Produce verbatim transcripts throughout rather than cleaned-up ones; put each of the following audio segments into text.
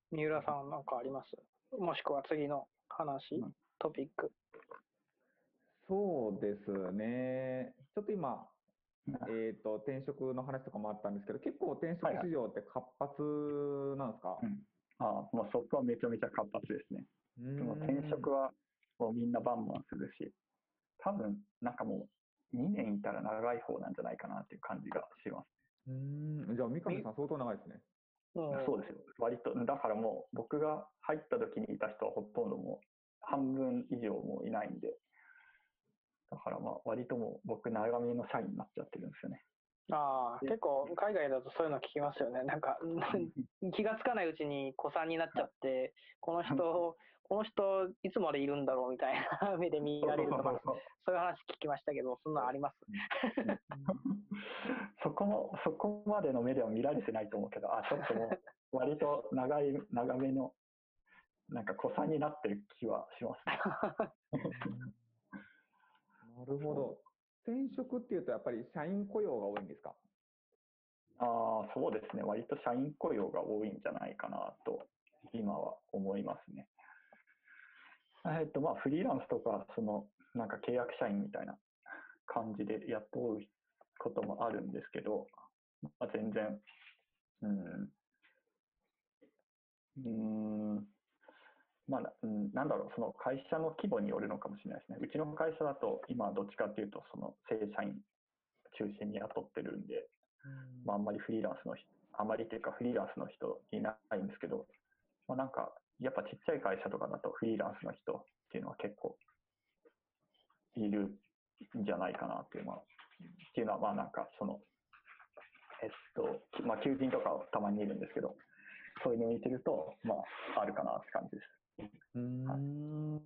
三浦さんなんかあります？もしくは次の話、 うん、 トピック。 そうですね。ちょっと今、 うん。 えっと、転職の話とかもあったんですけど、結構転職はいはい。 市場って活発なんですか？ うん。ああ、もうそこはめちゃめちゃ活発ですね。 うーでも転ん。 職はもうみんなバンバンするし、多分なんかもうにねんいたら長い方なんじゃないかなっていう感じがします。 うーん。じゃあ、三上み、 さん相当長いですね。 うん。 そうですよ。割と、だからもう僕が入った時にいた人はほとんどもう半分以上もいないんで、だからまあ割ともう僕長めの社員になっちゃってるんですよね。 ああ、 で、 結構海外だとそういうの聞きますよね。なんか、気がつかないうちに古参になっちゃって、この人、この人、いつまでいるんだろうみたいな目で見そうそうられるとか、 そうそそういう話聞きましたけど、そんなのあります？ う。うん。そこも、そこまでの目では見られてないと思うけど、あ、ちょっともう、割と長い、長めの、なんか古参になってる気はしますね。 うーん。なるほそう。 ど。転職っていうと、やっぱり社員雇用が多いんですか？ ああ、そうですね。割と社員雇用が多いんじゃないかなと、今は思いますね。えっと、まあ、フリーランスとか、その、なんか契約社員みたいな感じで雇うこともあるんですけど、まあ、全然、うん、うん、まあ、うん、なんだろう、その会社の規模によるのかもしれないですね。うちの会社だと、今どっちかっていうと、その正社員中心に雇ってるんで、 うーん。 まあ、あんまりフリーランスの人、あまりっていうかフリーランスの人いないんですけど、まあ、なんか、やっぱちっちゃい会社とかだとフリーランスの人っていうのは結構いるんじゃないかなっていうのは、っていうのは、まあなんかその、えっと、まあ求人とかたまに見るんですけど、そういうのを見てると、まああるかなって感じです。 うーはい。 ん。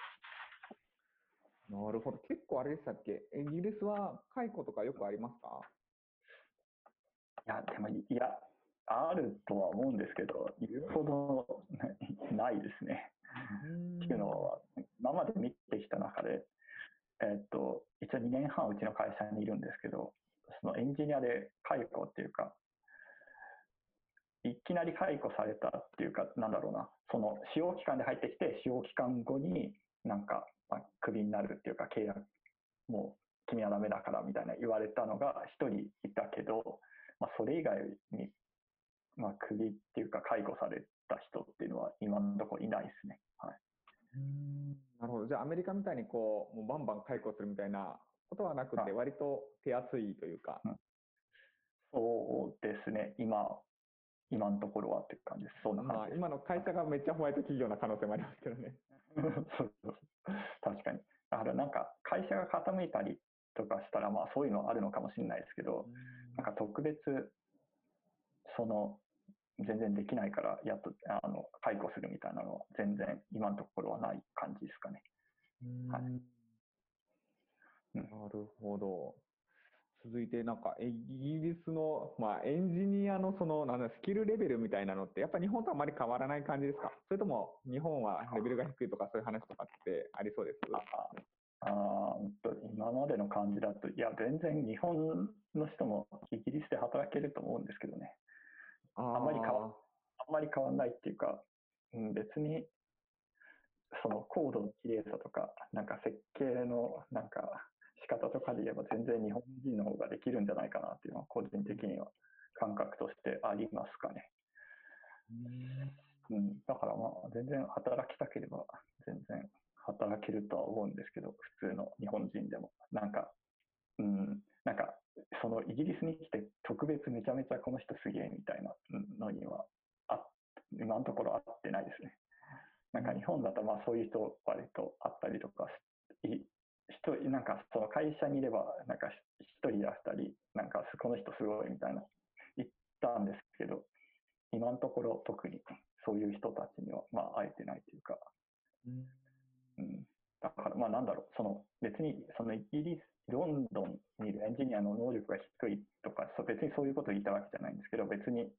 なるほど。結構あれでしたっけ、イギリスは解雇とかよくありますか？ いや、でも、いや、あるとは思うんですけど、言うほどないですね。 うーっていうのん。 は、今まで見てきた中で、えっと、一応にねんはんうちの会社にいるんですけど、そのエンジニアで解雇っていうか、いきなり解雇されたっていうか、なんだろうな、その使用期間で入ってきて、使用期間後になんか、まあ、クビになるっていうか、契約、もう君はダメだからみたいな言われたのが一人いたけど、まあ、それ以外に、まあ、クビっていうか、解雇された人っていうのは今のところいないですね。はい。 うーん。なるほど。じゃあ、アメリカみたいにこう、もうバンバン解雇するみたいなことはなくて、 はい。 割と手厚いというか。 うん、そうですね。今、今のところはっていう感じです。そんな感まあ、 じです。 今の会社がめっちゃホワイト企業な可能性もありますけどね。 そうそう、確かに。だからなんか会社が傾いたりとかしたらまあそういうのあるのかもしれないですけど、 うーん。 なんか特別その全然できないからやっとあの解雇するみたいなのは全然今のところはない感じですかね。 うーはい。 ん。 うん。 なるほど。続いて、なんか、イギリスの、まあ、エンジニアのその、なんだ、スキルレベルみたいなのって、やっぱ日本とあまり変わらない感じですか？それとも、日本はレベルが低いとか、そういう話とかってありそうです？ ああ、今までの感じだと、いや、全然日本の人もイギリスで働けると思うんですけどね。 ああんまり変わ、 あ、 あんまり変わんないっていうか、うん、別にそのコードの綺麗さとか、なんか設計のなんか仕方とかで言えば全然日本人の方ができるんじゃないかなっていうのは個人的には感覚としてありますかね。 うーん。 うん、だからまあ全然働きたければ全然働けるとは思うんですけど、普通の日本人でも。なんか、うん、なんかそのイギリスに来て特別めちゃめちゃこの人すげえみたいなのにはあ今のところ合ってないですね。なんか日本だとまあそういう人割とあったりとかし、人なんかその会社にいればなんか一人や二人なんかこの人すごいみたいな言ったんですけど、今のところ特にそういう人たちにはまあ会えてないというか、 うん。 うん、だからまあなんだろう、その別にそのイギリスロンドンにいるエンジニアの能力が低いとか、別にそういうことを言ったわけじゃないんですけど、別に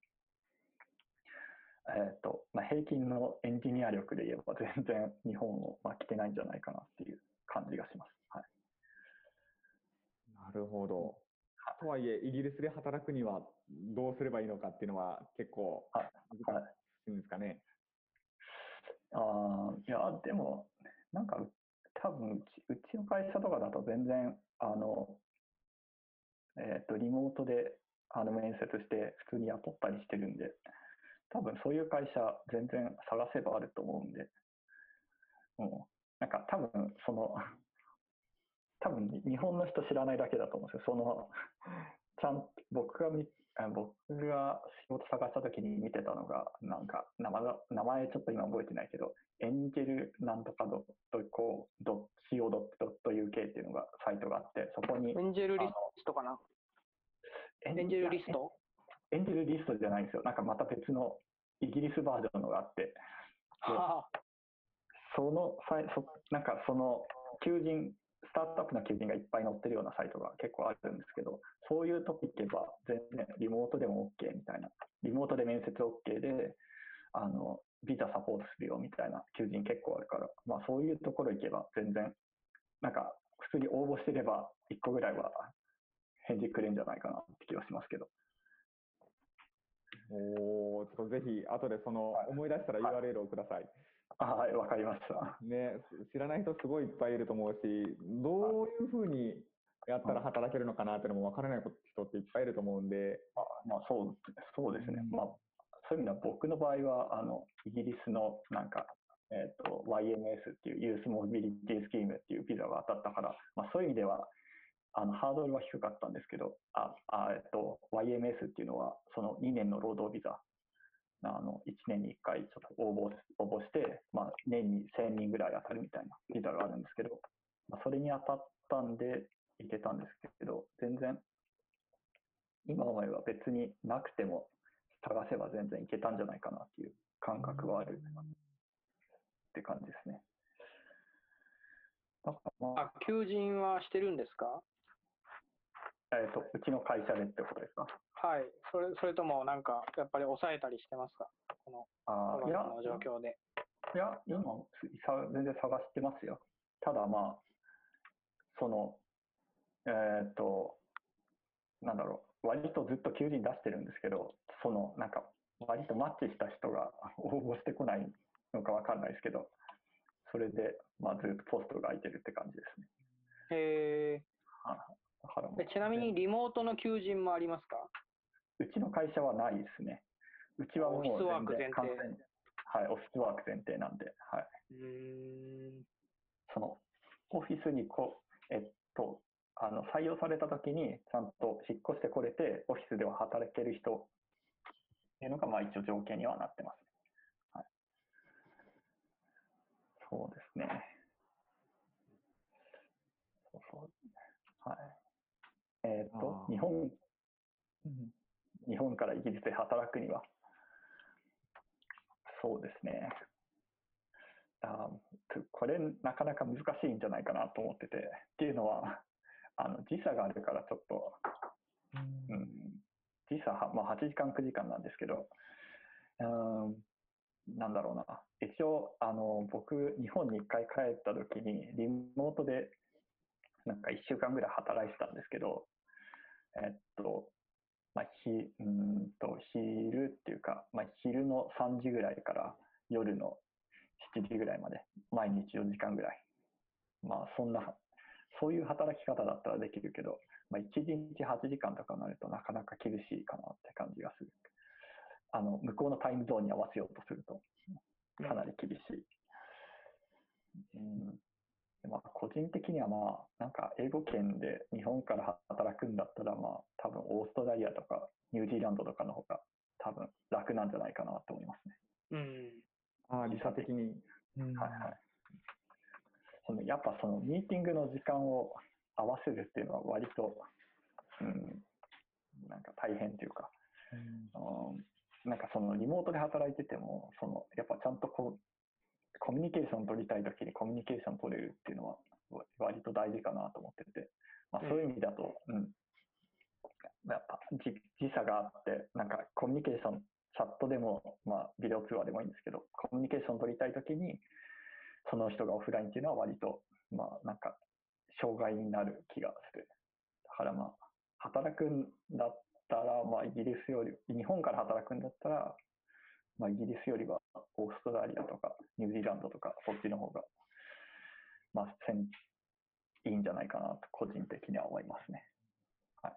えっと、まあ、平均のエンジニア力で言えば全然日本を負けてないんじゃないかなっていう感じがします。はい。 なるほど。とはいえ、イギリスで働くにはどうすればいいのかっていうのは結構はい。 難しはい。 るんですかね。 ああ、いや、でも、なんか、多分うち、うちの会社とかだと全然、あの、えっと、リモートで、あの、面接して普通に雇ったりしてるんで、多分そういう会社全然探せばあると思うんで、うん、なんか多分、その、多分日本の人知らないだけだと思うんですよ。その、ちゃん僕がみ僕が仕事探した時に見てたのが、なんか名前名前ちょっと今覚えてないけど、エンジェルなんとかドットコードットシーオードットユーケー っていうのがサイトがあって、そこにエンジェルリストかな。エンジェルリストエンジェルリストじゃないんですよ。なんかまた別のイギリスバージョンのがあって、 はあ、 そのサイそなんかその求人スタートアップの求人がいっぱい載ってるようなサイトが結構あるんですけど、そういうとこ行けば全然リモートでも OK みたいな、リモートで面接 OK で、あのビザサポートするよみたいな求人結構あるから、まあ、そういうところ行けば全然なんか普通に応募してればいっこぐらいは返事くれるんじゃないかなって気がしますけど。 おお、ちょっとぜひ後でその思い出したら ユーアールエル をください。 はい、わかりました。 ね、知らない人すごいいっぱいいると思うし、どういうふうにやったら働けるのかなっていうのも分からない人っていっぱいいると思うんで。 あまあ、そうそうですね。まあ、そういう意味では僕の場合はあのイギリスのなんか、えー、と ワイエムエス っていうユースモビリティスキームっていうビザが当たったから、まあ、そういう意味ではあのハードルは低かったんですけど、ああ、えっと、ワイエムエス っていうのはそのにねんの労働ビザ、あのいちねんにいっかいちょっと応募応募して、まあ、年にせんにんぐらい当たるみたいなビザがあるんですけど、まあ、それに当たったんで行けたんですけど、全然今思えば別になくても探せば全然いけたんじゃないかなっていう感覚はあるって感じですね。だからまあ、求人はしてるんですか？ あ、えっと、うちの会社でってことですか？ はい。それ、それともなんか、やっぱり抑えたりしてますか？この、 あいや、 この状況で。 いや、今さ全然探してますよ。ただまあ、その、えっと、なんだろう、割とずっと求人出してるんですけど、その、なんか、割とマッチした人が応募してこないのかわかんないですけど、それで、まあ、ずっとポストが空いてるって感じですね。 へあだからもうえ。ちなみにリモートの求人もありますか？ うちの会社はないですね。うちはもう全然オフィスワーク前提完全に、はい、オフィスワーク前提なんで、はい。 うーん。 その、オフィスにこう、えっと、あの、採用された時に、ちゃんと引っ越してこれて、オフィスでは働ける人っていうのが、まあ一応条件にはなってます。はい。そうですね。そうそう。はい。えっと、日本、日本からイギリスで働くには、そうですね。あこれなかなか難しいんじゃないかなと思ってて、っていうのはあの時差があるからちょっと、うん、時差は、まあ、はちじかんくじかんなんですけど、うん、なんだろうな、一応あの僕日本にいっかい帰った時にリモートでなんかいっしゅうかんぐらい働いてたんですけど、えっとまあ、ひうんと昼っていうか、まあ、昼のさんじぐらいから夜のしちじぐらいまで毎日よじかんぐらい、まあそんなそういう働き方だったらできるけど、まあ、いちにちはちじかんとかになるとなかなか厳しいかなって感じがする。あの向こうのタイムゾーンに合わせようとするとかなり厳しい。うんまあ、個人的にはまあなんか英語圏で日本から働くんだったらまあ多分オーストラリアとかニュージーランドとかの方が多分楽なんじゃないかなと思いますね。 うん。 ああ、時差的に。 うん、はいはい。そのやっぱそのミーティングの時間を合わせるっていうのは割と、うん、なんか大変というか、うん、なんかそのリモートで働いててもそのやっぱちゃんとこうコミュニケーション取りたいときにコミュニケーション取れるっていうのは割と大事かなと思ってて、まあ、そういう意味だと、うん、やっぱ時時差があってなんかコミュニケーションチャットでも、まあ、ビデオ通話でもいいんですけど、コミュニケーション取りたいときにその人がオフラインっていうのは割と、まあ、なんか障害になる気がする。だからまあ働くんだったら、まあ、イギリスより日本から働くんだったらまあ、イギリスよりはオーストラリアとかニュージーランドとかそっちの方が、まあ、せんいいんじゃないかなと個人的には思いますね。はい、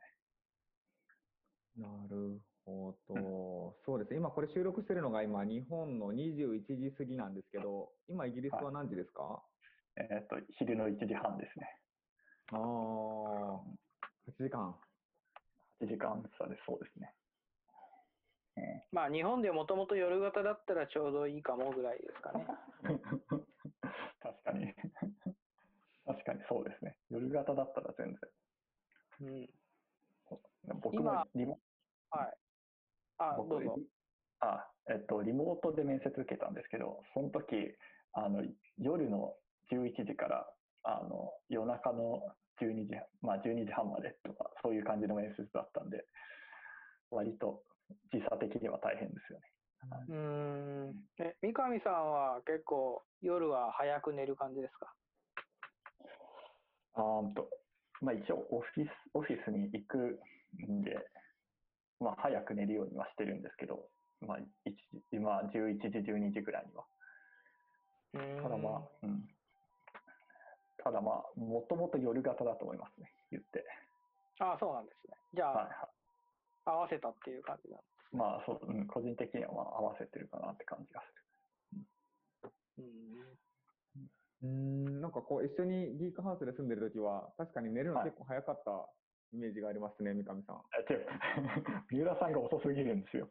なるほど、そうですね。今これ収録してるのが今日本のにじゅういちじ過ぎなんですけど、今イギリスは何時ですか？はい、えっと、昼のいちじはんですね。 ああ、はちじかん。 はちじかん差でそうですね。 まあ日本でもともと夜型だったらちょうどいいかもぐらいですかね。 確かに。確かにそうですね。夜型だったら全然。 うん。 僕もリモ、 はい。あ、どうぞ。 あ、えっと、リモートで面接受けたんですけど、その時、あの、夜のじゅういちじから、あの、夜中のじゅうにじ、まあじゅうにじはんまでとか、そういう感じの面接だったんで、割と時差的には大変ですよね。 うーん。え、三上さんは結構夜は早く寝る感じですか？ あーと、まあ一応オフィス、オフィスに行くんで、まあ早く寝るようにはしてるんですけど、まあいちじ、まあじゅういちじ、じゅうにじぐらいには。ただまあ、うん。ただまあ、もともと夜型だと思いますね、言って。 ああ、そうなんですね。じゃあ、 はいはい。 合わせたっていう感じなんですね。 まあそう、うん、個人的にはまあ合わせてるかなって感じがする。 うん。 うーん、なんかこう一緒にギークハウスで住んでるときは、確かに寝るのはい、 結構早かったイメージがありますね、三上さん。 え、違う。三浦さんが遅すぎるんですよ。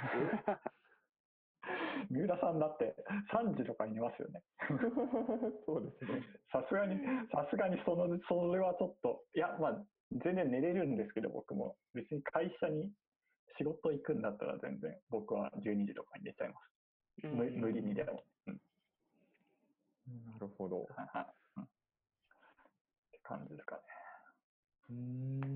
三浦さんだってさんじとかに寝ますよね。 そうですね。 さすがに、さすがにその、それはちょっと、いや、まあ、全然寝れるんですけど、僕も。別に会社に仕事行くんだったら全然僕はじゅうにじとかに寝ちゃいます。無無理にでも。うん、 なるほど。 はいはい、うん、って感じですかね。 うーん。